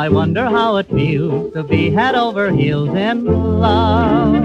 I wonder how it feels to be head over heels in love.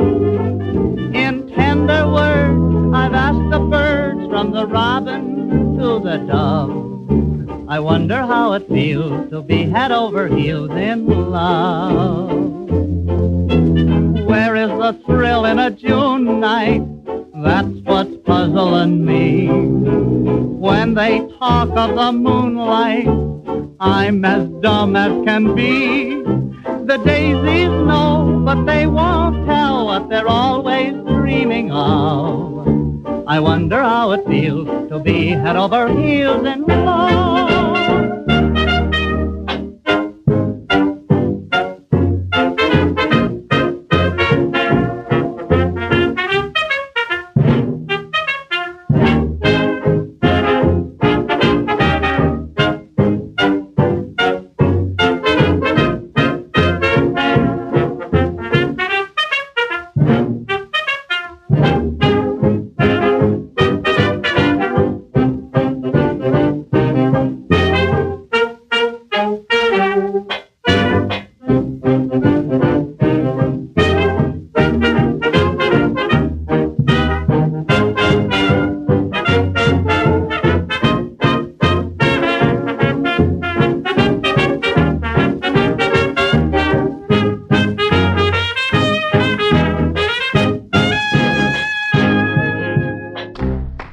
In tender words, I've asked the birds from the robin to the dove. I wonder how it feels to be head over heels in love. Where is the thrill in a June night? That's what's puzzling me. When they talk of the moonlight, I'm as dumb as can be. The daisies know, but they won't tell what they're always dreaming of. I wonder how it feels to be head over heels in love.